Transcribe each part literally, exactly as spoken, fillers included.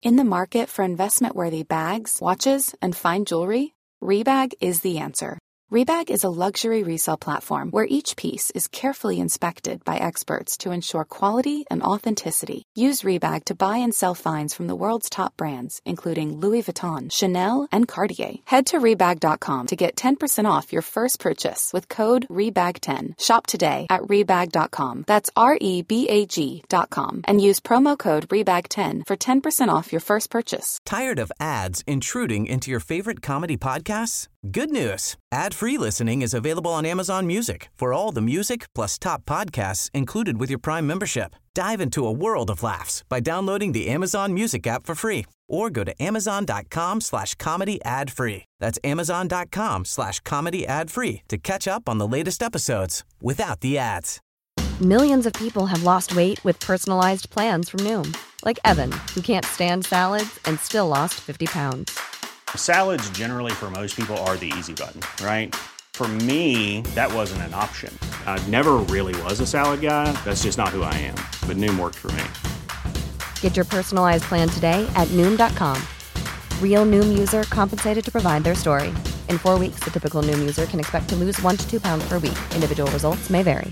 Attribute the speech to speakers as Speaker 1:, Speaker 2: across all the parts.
Speaker 1: In the market for investment-worthy bags, watches, and fine jewelry, Rebag is the answer. Rebag is a luxury resale platform where each piece is carefully inspected by experts to ensure quality and authenticity. Use Rebag to buy and sell finds from the world's top brands, including Louis Vuitton, Chanel, and Cartier. Head to Rebag dot com to get ten percent off your first purchase with code Rebag ten. Shop today at Rebag dot com. That's R E B A G dot com. And use promo code Rebag ten for ten percent off your first purchase.
Speaker 2: Tired of ads intruding into your favorite comedy podcasts? Good news. Ad-free listening is available on Amazon Music for all the music plus top podcasts included with your Prime membership. Dive into a world of laughs by downloading the Amazon Music app for free or go to amazon.com slash comedy ad free. That's amazon.com slash comedy ad free to catch up on the latest episodes without the ads.
Speaker 3: Millions of people have lost weight with personalized plans from Noom. Like Evan, who can't stand salads and still lost fifty pounds.
Speaker 4: Salads generally for most people are the easy button, right? For me, that wasn't an option. I never really was a salad guy. That's just not who I am. But Noom worked for me.
Speaker 3: Get your personalized plan today at Noom dot com. Real Noom user compensated to provide their story. In four weeks, the typical Noom user can expect to lose one to two pounds per week. Individual results may vary.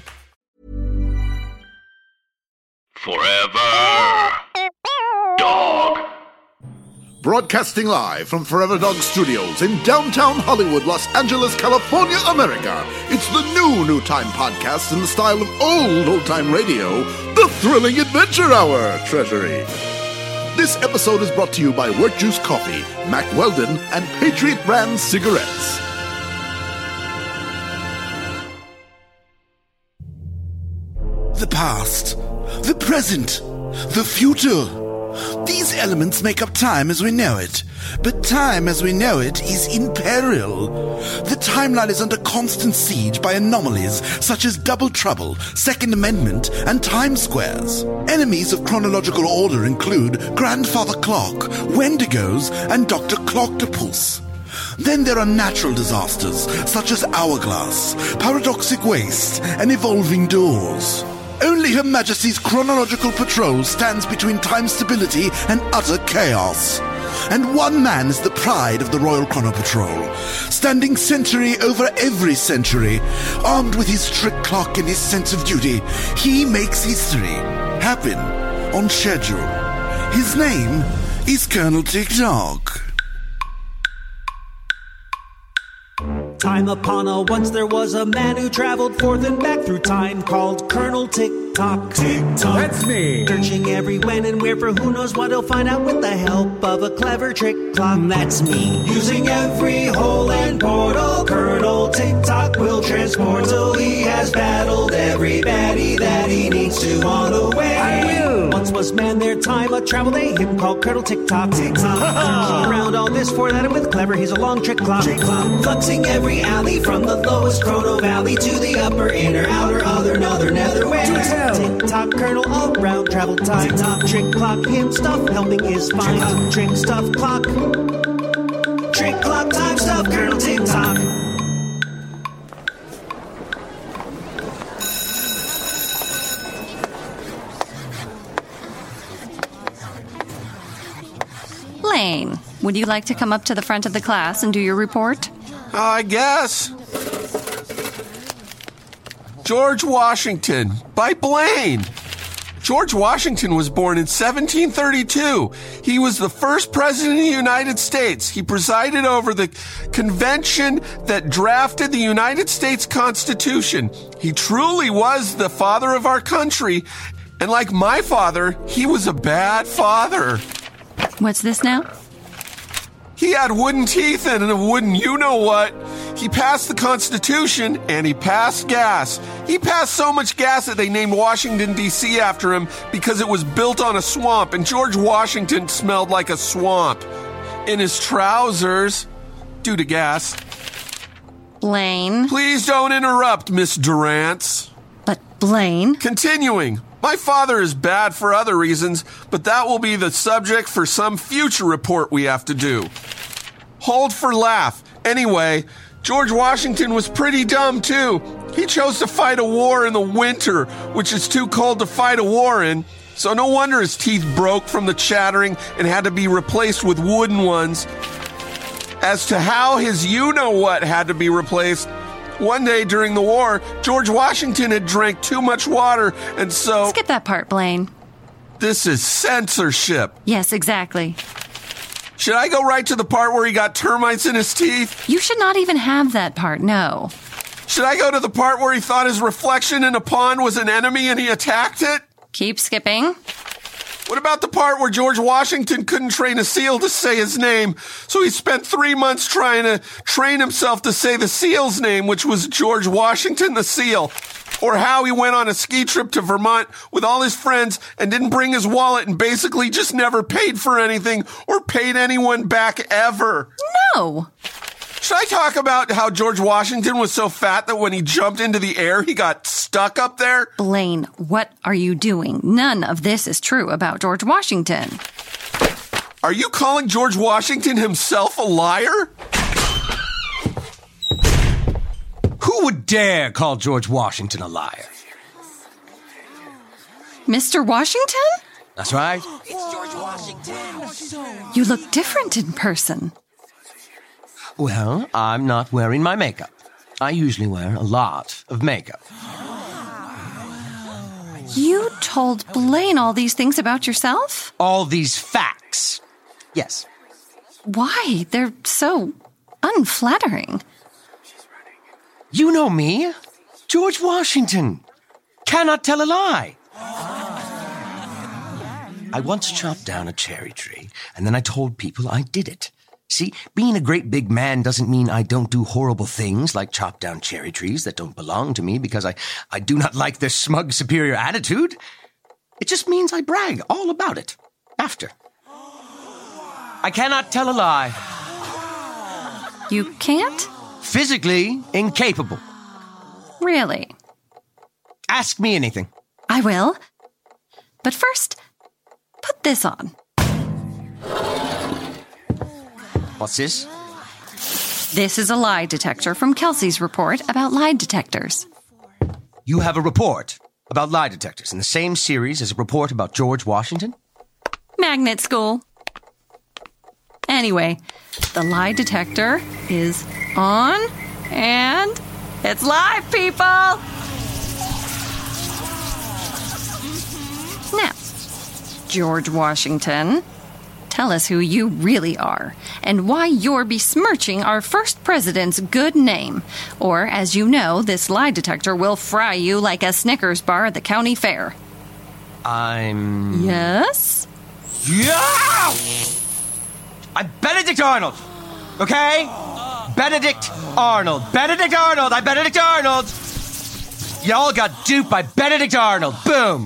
Speaker 5: Forever Dog.
Speaker 6: Broadcasting live from Forever Dog Studios in downtown Hollywood, Los Angeles, California, America. It's the new New Time podcast in the style of old old-time radio, the Thrilling Adventure Hour Treasury. This episode is brought to you by Wort Juice Coffee, Mack Weldon, and Patriot Brand Cigarettes. The past, the present, the future. These elements make up time as we know it, but time as we know it is in peril. The timeline is under constant siege by anomalies such as Double Trouble, Second Amendment, and Time Squares. Enemies of chronological order include Grandfather Clock, Wendigos, and Doctor Clocktopus. Then there are natural disasters such as Hourglass, Paradoxic Waste, and Evolving Doors. Only Her Majesty's Chronological Patrol stands between time stability and utter chaos. And one man is the pride of the Royal Chrono Patrol, standing century over every century. Armed with his strict clock and his sense of duty, he makes history happen on schedule. His name is Colonel Tick-Tock.
Speaker 7: Time upon a once there was a man who traveled forth and back through time called Colonel Tick-Tock. Tick-Tock.
Speaker 8: That's me.
Speaker 7: Searching every when and where for who knows what he'll find out with the help of a clever trick clock. That's me. Using every hole and portal, Colonel Tick-Tock will transport till he has battled every baddie that he needs to on the way.
Speaker 8: I will.
Speaker 7: Once was man their time, a travel day, him called Colonel Tick-Tock. Tick-Tock. Around all this for that and with clever, he's a long trick clock. Trick clock. Fluxing every alley from the lowest Chrono Valley to the upper, inner, outer, other, nether, netherwhere. Tick-tock, Colonel, all round travel time. Tick-tock, trick clock, him stuff, helping is fine. Trick stuff, clock. Trick clock, time stuff, Colonel Tick-Tock.
Speaker 9: Lane, would you like to come up to the front of the class and do your report?
Speaker 10: I guess. George Washington by Blaine. George Washington was born in seventeen thirty-two. He was the first president of the United States. He presided over the convention that drafted the United States Constitution. He truly was the father of our country. And like my father, he was a bad father.
Speaker 9: What's this now?
Speaker 10: He had wooden teeth and a wooden you-know-what. He passed the Constitution, and he passed gas. He passed so much gas that they named Washington, D C after him because it was built on a swamp, and George Washington smelled like a swamp. In his trousers, due to gas.
Speaker 9: Blaine.
Speaker 10: Please don't interrupt, Miss Durrance.
Speaker 9: But Blaine.
Speaker 10: Continuing. My father is bad for other reasons, but that will be the subject for some future report we have to do. Hold for laugh. Anyway, George Washington was pretty dumb, too. He chose to fight a war in the winter, which is too cold to fight a war in. So no wonder his teeth broke from the chattering and had to be replaced with wooden ones. As to how his you-know-what had to be replaced, one day during the war, George Washington had drank too much water, and so...
Speaker 9: Skip that part, Blaine.
Speaker 10: This is censorship.
Speaker 9: Yes, exactly.
Speaker 10: Should I go right to the part where he got termites in his teeth?
Speaker 9: You should not even have that part, no.
Speaker 10: Should I go to the part where he thought his reflection in a pond was an enemy and he attacked it?
Speaker 9: Keep skipping.
Speaker 10: What about the part where George Washington couldn't train a seal to say his name, so he spent three months trying to train himself to say the seal's name, which was George Washington the Seal? Or how he went on a ski trip to Vermont with all his friends and didn't bring his wallet and basically just never paid for anything or paid anyone back ever?
Speaker 9: No.
Speaker 10: Should I talk about how George Washington was so fat that when he jumped into the air, he got stuck up there?
Speaker 9: Blaine, what are you doing? None of this is true about George Washington.
Speaker 10: Are you calling George Washington himself a liar?
Speaker 8: Who would dare call George Washington a liar?
Speaker 9: Mister Washington?
Speaker 8: That's right.
Speaker 5: It's George Washington.
Speaker 9: You look different in person.
Speaker 8: Well, I'm not wearing my makeup. I usually wear a lot of makeup.
Speaker 9: You told Blaine all these things about yourself?
Speaker 8: All these facts. Yes.
Speaker 9: Why? They're so unflattering.
Speaker 8: You know me, George Washington. Cannot tell a lie. I once chopped down a cherry tree, and then I told people I did it. See, being a great big man doesn't mean I don't do horrible things like chop down cherry trees that don't belong to me because I, I do not like their smug, superior attitude. It just means I brag all about it after. I cannot tell a lie.
Speaker 9: You can't?
Speaker 8: Physically incapable.
Speaker 9: Really?
Speaker 8: Ask me anything.
Speaker 9: I will. But first, put this on.
Speaker 8: What's this?
Speaker 9: This is a lie detector from Kelsey's report about lie detectors.
Speaker 8: You have a report about lie detectors in the same series as a report about George Washington?
Speaker 9: Magnet school. Anyway, the lie detector is on, and it's live, people! Now, George Washington, tell us who you really are and why you're besmirching our first president's good name. Or, as you know, this lie detector will fry you like a Snickers bar at the county fair.
Speaker 8: I'm...
Speaker 9: Yes?
Speaker 8: Yeah! I'm Benedict Arnold, okay? Benedict Arnold. Benedict Arnold. I'm Benedict Arnold. Y'all got duped by Benedict Arnold. Boom.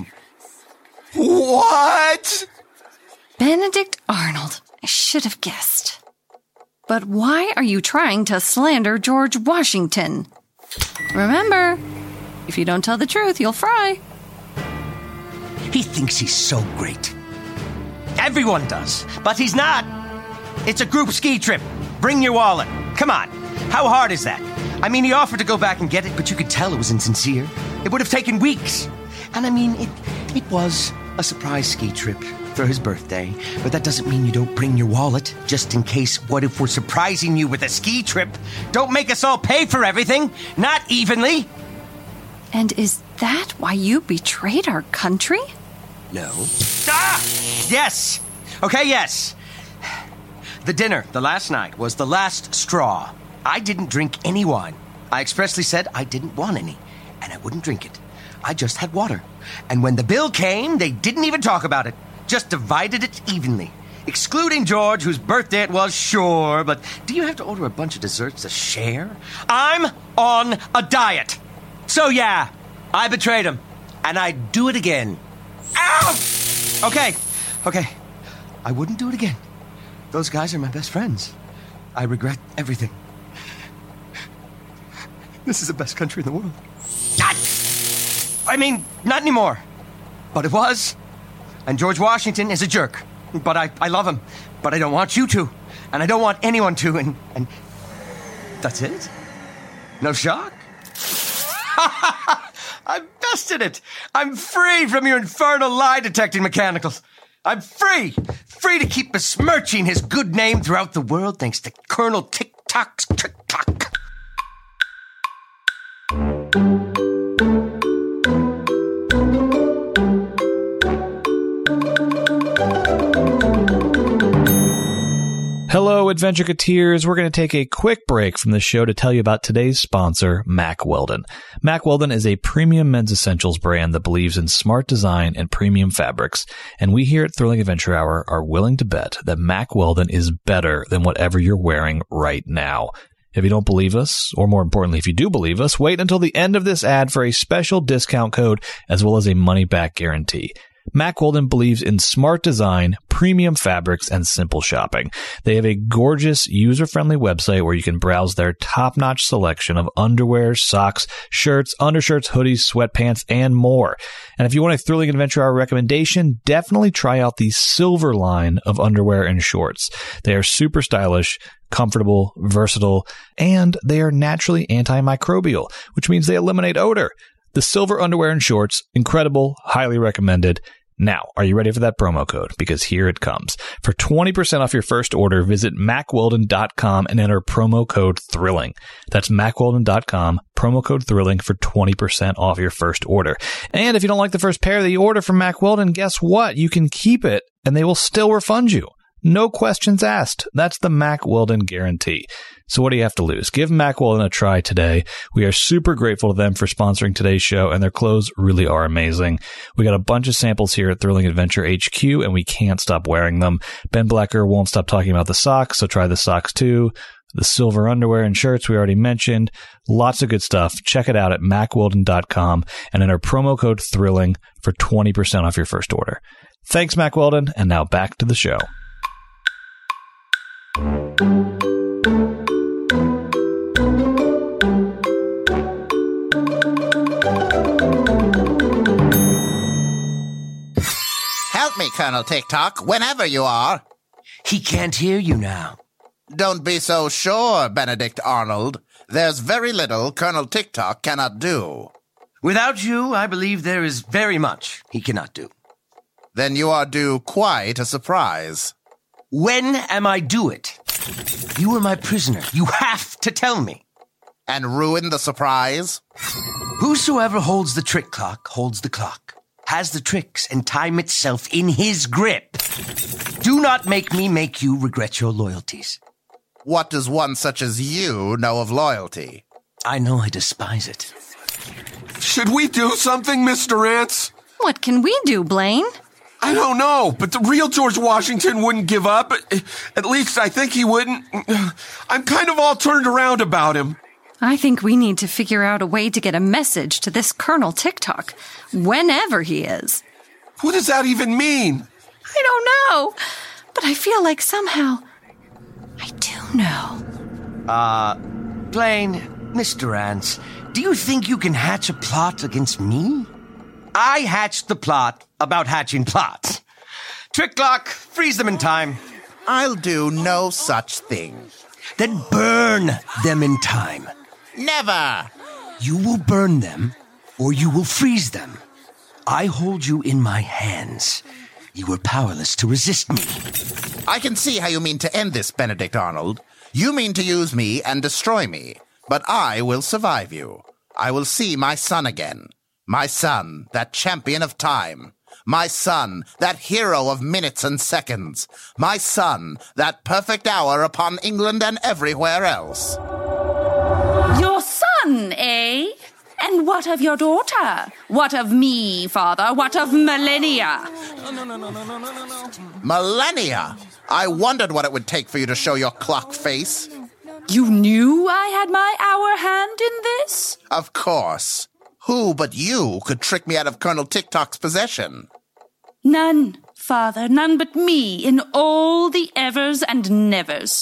Speaker 10: What?
Speaker 9: Benedict Arnold. I should have guessed. But why are you trying to slander George Washington? Remember, if you don't tell the truth, you'll fry.
Speaker 8: He thinks he's so great. Everyone does, but he's not. It's a group ski trip. Bring your wallet. Come on. How hard is that? I mean, he offered to go back and get it, but you could tell it was insincere. It would have taken weeks. And I mean, it, it was a surprise ski trip for his birthday, but that doesn't mean you don't bring your wallet, just in case. What if we're surprising you with a ski trip? Don't make us all pay for everything, not evenly.
Speaker 9: And is that why you betrayed our country?
Speaker 8: No. Ah! Yes! Okay, yes. The dinner, the last night, was the last straw. I didn't drink any wine. I expressly said I didn't want any, and I wouldn't drink it. I just had water. And when the bill came, they didn't even talk about it. Just divided it evenly. Excluding George, whose birthday it was, sure, but do you have to order a bunch of desserts to share? I'm on a diet. So yeah, I betrayed him, and I'd do it again. Ow! Okay, okay. I wouldn't do it again. Those guys are my best friends. I regret everything. This is the best country in the world. I mean, not anymore. But it was. And George Washington is a jerk. But I, I love him. But I don't want you to. And I don't want anyone to. And, and that's it? No shock? I've busted it. I'm free from your infernal lie-detecting mechanicals. I'm free. Free to keep besmirching his good name throughout the world thanks to Colonel Tick-Tock's trick-tock.
Speaker 11: Hello, Adventureketeers. We're going to take a quick break from the show to tell you about today's sponsor, Mack Weldon. Mack Weldon is a premium men's essentials brand that believes in smart design and premium fabrics, and we here at Thrilling Adventure Hour are willing to bet that Mack Weldon is better than whatever you're wearing right now. If you don't believe us, or more importantly, if you do believe us, wait until the end of this ad for a special discount code as well as a money-back guarantee. Mack Weldon believes in smart design, premium fabrics, and simple shopping. They have a gorgeous, user-friendly website where you can browse their top-notch selection of underwear, socks, shirts, undershirts, hoodies, sweatpants, and more. And if you want a Thrilling Adventure Hour recommendation, definitely try out the Silver line of underwear and shorts. They are super stylish, comfortable, versatile, and they are naturally antimicrobial, which means they eliminate odor. The Silver underwear and shorts, incredible, highly recommended. Now, are you ready for that promo code? Because here it comes. For twenty percent off your first order, visit mack weldon dot com and enter promo code THRILLING. That's mack weldon dot com, promo code THRILLING for twenty percent off your first order. And if you don't like the first pair that you order from Mack Weldon, guess what? You can keep it and they will still refund you. No questions asked. That's the Mack Weldon guarantee. So what do you have to lose? Give Mack Weldon a try today. We are super grateful to them for sponsoring today's show, and their clothes really are amazing. We got a bunch of samples here at Thrilling Adventure H Q, and we can't stop wearing them. Ben Blacker won't stop talking about the socks, so try the socks too. The silver underwear and shirts we already mentioned. Lots of good stuff. Check it out at mack weldon dot com and enter promo code THRILLING for twenty percent off your first order. Thanks, Mack Weldon, and now back to the show.
Speaker 12: Help me, Colonel Tick-Tock, whenever you are.
Speaker 8: He can't hear you now.
Speaker 12: Don't be so sure, Benedict Arnold. There's very little Colonel Tick-Tock cannot do.
Speaker 8: Without you, I believe there is very much he cannot do.
Speaker 12: Then you are due quite a surprise.
Speaker 8: When am I due it? You are my prisoner. You have to tell me.
Speaker 12: And ruin the surprise?
Speaker 8: Whosoever holds the trick clock holds the clock, has the tricks and time itself in his grip. Do not make me make you regret your loyalties.
Speaker 12: What does one such as you know of loyalty?
Speaker 8: I know I despise it.
Speaker 10: Should we do something, Mister Ants?
Speaker 9: What can we do, Blaine?
Speaker 10: I don't know, but the real George Washington wouldn't give up. At least I think he wouldn't. I'm kind of all turned around about him.
Speaker 9: I think we need to figure out a way to get a message to this Colonel Tick-Tock, whenever he is.
Speaker 10: What does that even mean?
Speaker 9: I don't know, but I feel like somehow I do know.
Speaker 8: Uh, Blaine, Mister Ants, do you think you can hatch a plot against me? I hatched the plot about hatching plots. Trick clock, freeze them in time.
Speaker 12: I'll do no such thing.
Speaker 8: Then burn them in time.
Speaker 12: Never!
Speaker 8: You will burn them, or you will freeze them. I hold you in my hands. You are powerless to resist me.
Speaker 12: I can see how you mean to end this, Benedict Arnold. You mean to use me and destroy me, but I will survive you. I will see my son again. My son, that champion of time. My son, that hero of minutes and seconds. My son, that perfect hour upon England and everywhere else.
Speaker 13: Your son, eh? And what of your daughter? What of me, father? What of millennia?
Speaker 12: No, no, no, no, no, no, no, no. Millennia? I wondered what it would take for you to show your clock face.
Speaker 13: You knew I had my hour hand in this?
Speaker 12: Of course. Who but you could trick me out of Colonel Tick-Tock's possession?
Speaker 13: None, father, none but me in all the evers and nevers.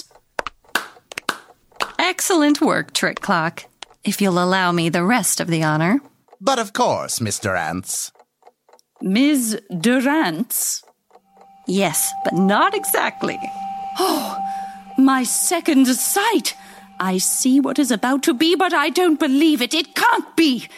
Speaker 9: Excellent work, Trick Clock. If you'll allow me the rest of the honor.
Speaker 12: But of course, Mister Ants.
Speaker 13: Miz Durrance?
Speaker 9: Yes, but not exactly.
Speaker 13: Oh, my second sight! I see what is about to be, but I don't believe it. It can't be.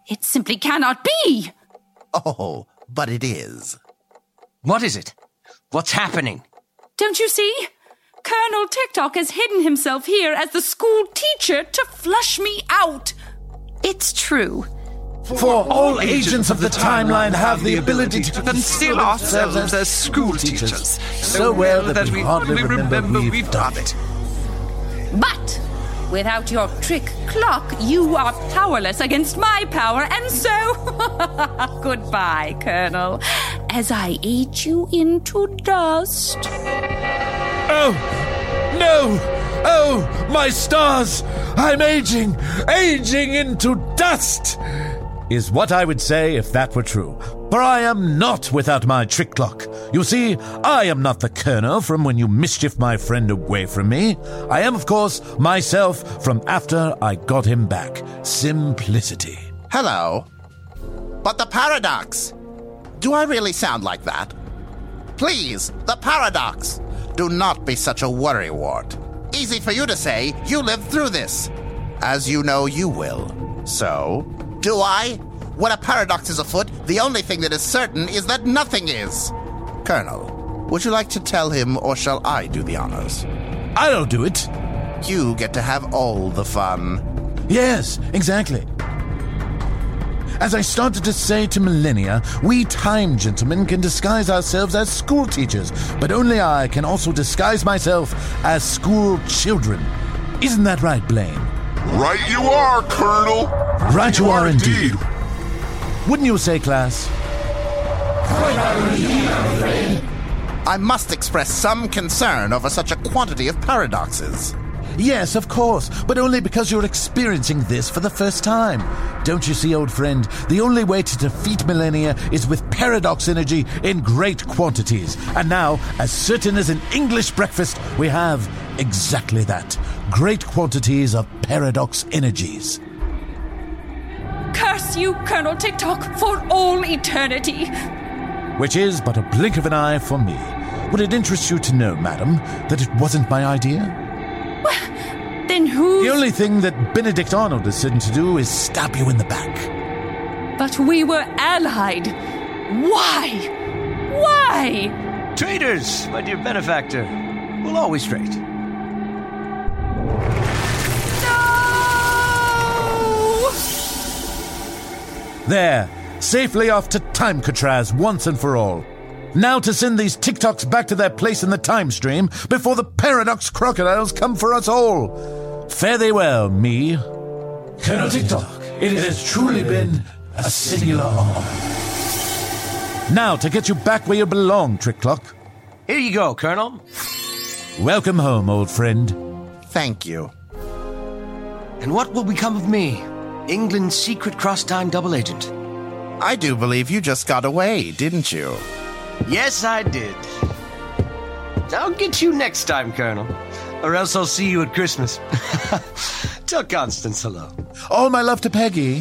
Speaker 13: It simply cannot be!
Speaker 12: Oh, but it is.
Speaker 8: What is it? What's happening?
Speaker 13: Don't you see? Colonel TikTok has hidden himself here as the school teacher to flush me out.
Speaker 9: It's true.
Speaker 14: For all agents of the timeline have the ability to conceal ourselves as school teachers, so well that we hardly remember we've done it.
Speaker 13: But without your trick clock, you are powerless against my power, and so goodbye, Colonel, as I age you into dust.
Speaker 14: Oh, no! Oh, my stars! I'm aging, aging into dust! Is what I would say if that were true. For I am not without my trick clock. You see, I am not the Colonel from when you mischieved my friend away from me. I am, of course, myself from after I got him back. Simplicity.
Speaker 12: Hello. But the paradox. Do I really sound like that? Please, the paradox. Do not be such a worrywart. Easy for you to say, you lived through this. As you know you will. So, do I? When a paradox is afoot, the only thing that is certain is that nothing is. Colonel, would you like to tell him, or shall I do the honors?
Speaker 14: I'll do it.
Speaker 12: You get to have all the fun.
Speaker 14: Yes, exactly. As I started to say to Millennia, we time gentlemen can disguise ourselves as school teachers, but only I can also disguise myself as school children. Isn't that right, Blaine?
Speaker 10: Right you are, Colonel.
Speaker 14: Right you, you are, are indeed. indeed. Wouldn't you say, class?
Speaker 12: I must express some concern over such a quantity of paradoxes.
Speaker 14: Yes, of course, but only because you're experiencing this for the first time. Don't you see, old friend, the only way to defeat Millennia is with paradox energy in great quantities. And now, as certain as an English breakfast, we have exactly that. Great quantities of paradox energies.
Speaker 13: Curse you, Colonel TikTok, for all eternity.
Speaker 14: Which is but a blink of an eye for me. Would it interest you to know, madam, that it wasn't my idea?
Speaker 13: Then who?
Speaker 14: The only thing that Benedict Arnold is certain to do is stab you in the back.
Speaker 13: But we were allied. Why? Why?
Speaker 8: Traitors, my dear benefactor. We'll always trade.
Speaker 13: No!
Speaker 14: There, safely off to Timecatraz once and for all. Now to send these TikToks back to their place in the time stream before the paradox crocodiles come for us all. Fare thee well, me.
Speaker 6: Colonel TikTok, it has truly been a singular honor.
Speaker 14: Now to get you back where you belong, Trick Clock.
Speaker 8: Here you go, Colonel.
Speaker 14: Welcome home, old friend.
Speaker 12: Thank you.
Speaker 8: And what will become of me, England's secret cross-time double agent?
Speaker 12: I do believe you just got away, didn't you?
Speaker 8: Yes, I did. I'll get you next time, Colonel. Or else I'll see you at Christmas. Tell Constance hello.
Speaker 14: All my love to Peggy.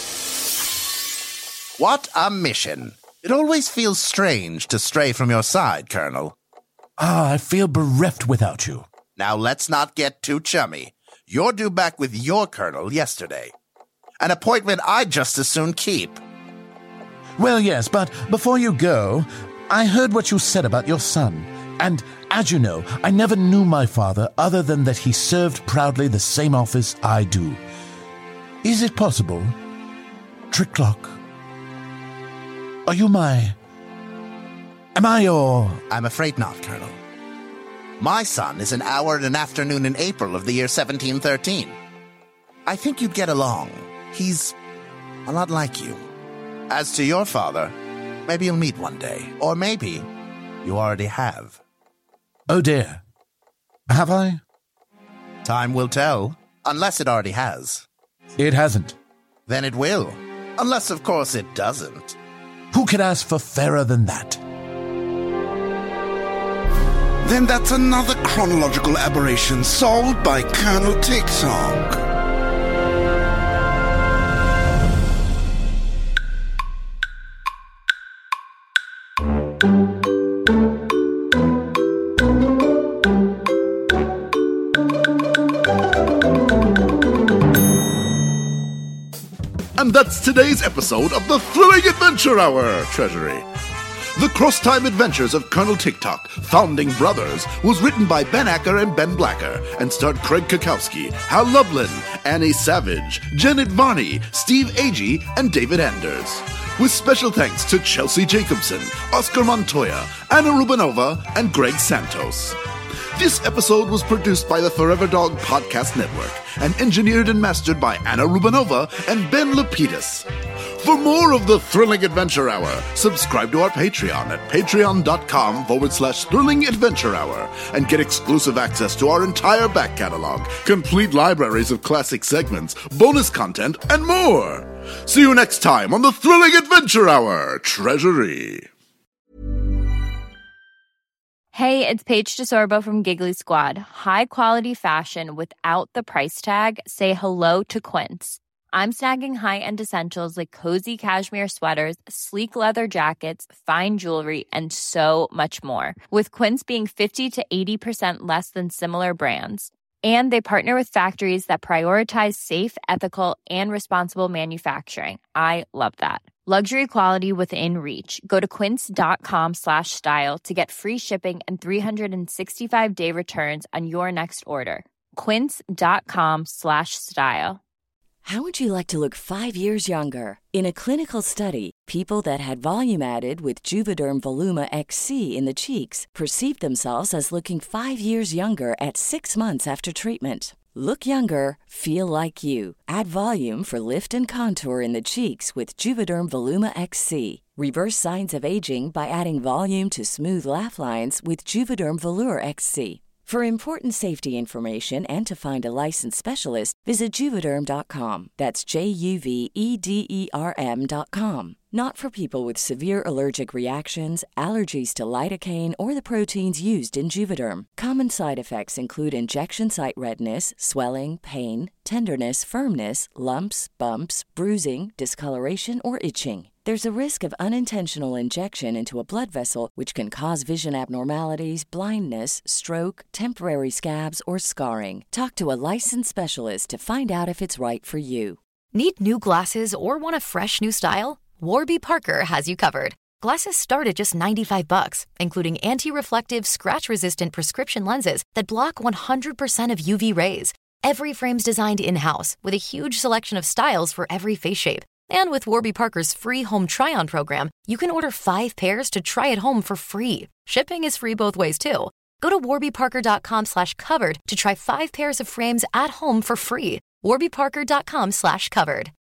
Speaker 12: What a mission. It always feels strange to stray from your side, Colonel.
Speaker 14: Ah, I feel bereft without you.
Speaker 12: Now let's not get too chummy. You're due back with your Colonel yesterday. An appointment I'd just as soon keep.
Speaker 14: Well, yes, but before you go, I heard what you said about your son. And, as you know, I never knew my father other than that he served proudly the same office I do. Is it possible? Trick Clock? Are you my... Am I your...
Speaker 12: I'm afraid not, Colonel. My son is an hour and an afternoon in April of the year seventeen thirteen. I think you'd get along. He's a lot like you. As to your father, maybe you'll meet one day. Or maybe you already have.
Speaker 14: Oh dear. Have I?
Speaker 12: Time will tell. Unless it already has.
Speaker 14: It hasn't.
Speaker 12: Then it will. Unless, of course, it doesn't.
Speaker 14: Who could ask for fairer than that?
Speaker 6: Then that's another chronological aberration solved by Colonel TikTok. And that's today's episode of the Thrilling Adventure Hour, Treasury. The Cross-Time Adventures of Colonel TikTok, Founding Brothers, was written by Ben Acker and Ben Blacker and starred Craig Kakowski, Hal Lublin, Annie Savage, Janet Varney, Steve Agee, and David Anders. With special thanks to Chelsea Jacobson, Oscar Montoya, Anna Rubinova, and Greg Santos. This episode was produced by the Forever Dog Podcast Network and engineered and mastered by Anna Rubinova and Ben Lapidus. For more of the Thrilling Adventure Hour, subscribe to our Patreon at patreon.com forward slash Thrilling Adventure Hour and get exclusive access to our entire back catalog, complete libraries of classic segments, bonus content, and more. See you next time on the Thrilling Adventure Hour, Treasury.
Speaker 15: Hey, it's Paige DeSorbo from Giggly Squad. High quality fashion without the price tag. Say hello to Quince. I'm snagging high-end essentials like cozy cashmere sweaters, sleek leather jackets, fine jewelry, and so much more. With Quince being fifty to eighty percent less than similar brands. And they partner with factories that prioritize safe, ethical, and responsible manufacturing. I love that. Luxury quality within reach. Go to quince.com slash style to get free shipping and three sixty-five day returns on your next order. Quince.com slash style.
Speaker 16: How would you like to look five years younger? In a clinical study, people that had volume added with Juvederm Voluma X C in the cheeks perceived themselves as looking five years younger at six months after treatment. Look younger, feel like you. Add volume for lift and contour in the cheeks with Juvederm Voluma X C. Reverse signs of aging by adding volume to smooth laugh lines with Juvederm Volure X C. For important safety information and to find a licensed specialist, visit Juvederm dot com. That's J U V E D E R M dot com. Not for people with severe allergic reactions, allergies to lidocaine, or the proteins used in Juvederm. Common side effects include injection site redness, swelling, pain, tenderness, firmness, lumps, bumps, bruising, discoloration, or itching. There's a risk of unintentional injection into a blood vessel, which can cause vision abnormalities, blindness, stroke, temporary scabs, or scarring. Talk to a licensed specialist to find out if it's right for you.
Speaker 17: Need new glasses or want a fresh new style? Warby Parker has you covered. Glasses start at just ninety-five bucks, including anti-reflective, scratch-resistant prescription lenses that block one hundred percent of U V rays. Every frame's designed in-house with a huge selection of styles for every face shape. And with Warby Parker's free home try-on program, you can order five pairs to try at home for free. Shipping is free both ways, too. Go to warbyparker.com slash covered to try five pairs of frames at home for free. warbyparker.com slash covered.